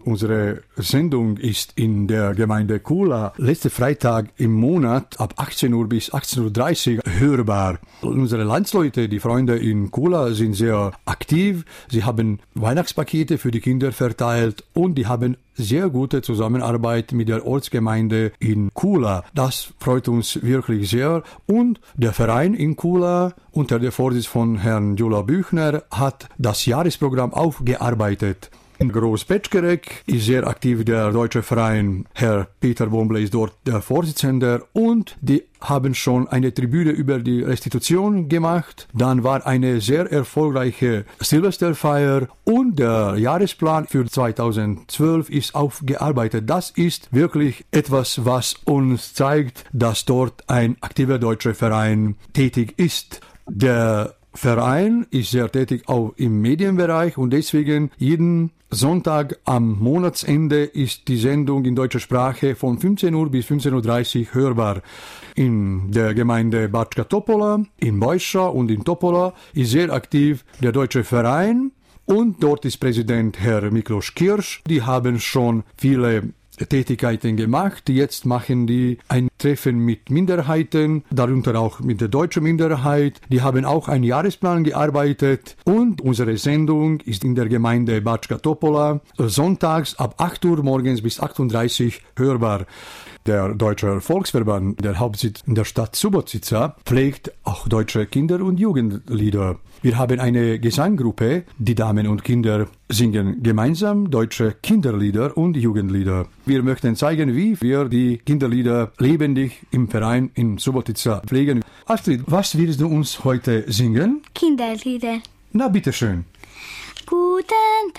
Unsere Sendung ist in der Gemeinde Kula letzten Freitag im Monat ab 18 Uhr bis 18.30 Uhr hörbar. Unsere Landsleute, die Freunde in Kula, sind sehr aktiv. Sie haben Weihnachtspakete für die Kinder verteilt und die haben sehr gute Zusammenarbeit mit der Ortsgemeinde in Kula. Das freut uns wirklich sehr. Und der Verein in Kula unter der Vorsitz von Herrn Gyula Büchner hat das Jahresprogramm aufgearbeitet. In Großpetschkerek ist sehr aktiv der deutsche Verein. Herr Peter Bomble ist dort der Vorsitzende und die haben schon eine Tribüne über die Restitution gemacht. Dann war eine sehr erfolgreiche Silvesterfeier und der Jahresplan für 2012 ist aufgearbeitet. Das ist wirklich etwas, was uns zeigt, dass dort ein aktiver deutscher Verein tätig ist. Der Verein ist sehr tätig auch im Medienbereich und deswegen jeden Sonntag am Monatsende ist die Sendung in deutscher Sprache von 15 Uhr bis 15.30 Uhr hörbar. In der Gemeinde Bačka Topola, in Bojša und in Topola ist sehr aktiv der deutsche Verein und dort ist Präsident Herr Miklos Kirsch. Die haben schon viele Tätigkeiten gemacht. Jetzt machen die ein Treffen mit Minderheiten, darunter auch mit der deutschen Minderheit. Die haben auch einen Jahresplan gearbeitet und unsere Sendung ist in der Gemeinde Bačka Topola sonntags ab 8 Uhr morgens bis 8.30 Uhr hörbar. Der Deutsche Volksverband, der Hauptsitz in der Stadt Subotica, pflegt auch deutsche Kinder- und Jugendlieder. Wir haben eine Gesanggruppe, die Damen und Kinder singen gemeinsam deutsche Kinderlieder und Jugendlieder. Wir möchten zeigen, wie wir die Kinderlieder lebendig im Verein in Subotica pflegen. Astrid, was willst du uns heute singen? Kinderlieder. Na, bitteschön. Guten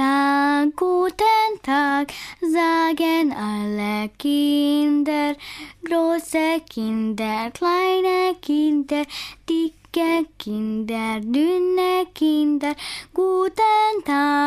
Tag, sagen alle Kinder, große Kinder, kleine Kinder, dicke Kinder, dünne Kinder. Guten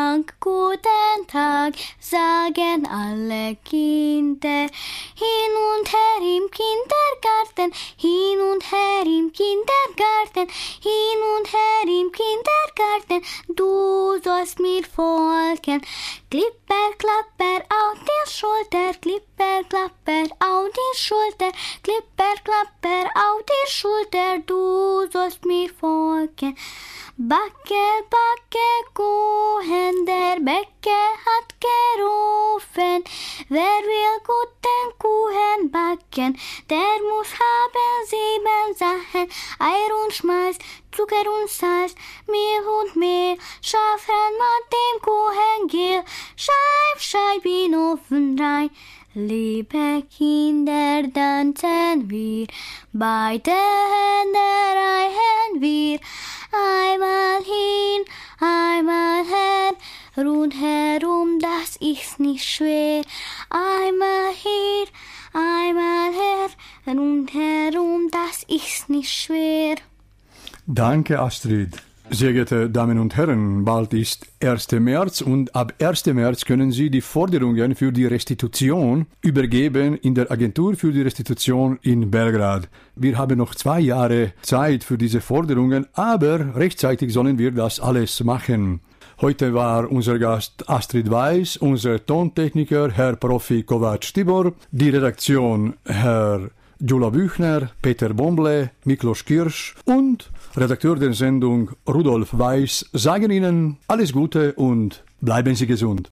Tag, sagen alle Kinder. Hin und her im Kindergarten, hin und her im Kindergarten, hin und her im Kindergarten. Du sollst mir folgen. Klipper, klapper auf die Schulter, klipper, klapper auf die Schulter, klipper, klapper auf die Schulter. Du sollst mir folgen. Backe, Kuchen, der Bäcker hat gerufen. Wer will guten Kuchen backen, der muss haben 7 Sachen. Eier und Schmalz, Zucker und Salz, Mehl und Mehl, Schafran macht dem Kuchen gel. Scheib in Ofen rein. Liebe Kinder, tanzen wir, beide Hände reichen wir. Einmal hin, einmal her, rundherum, das ist nicht schwer. Einmal hier, einmal her, rundherum, das ist nicht schwer. Danke, Astrid. Sehr geehrte Damen und Herren, bald ist 1. März und ab 1. März können Sie die Forderungen für die Restitution übergeben in der Agentur für die Restitution in Belgrad. Wir haben noch 2 Jahre Zeit für diese Forderungen, aber rechtzeitig sollen wir das alles machen. Heute war unser Gast Astrid Weiss, unser Tontechniker Herr Profi Kovac Tibor, die Redaktion Herr Gyula Büchner, Peter Bomble, Miklos Kirsch und Redakteur der Sendung Rudolf Weiss sagen Ihnen alles Gute und bleiben Sie gesund.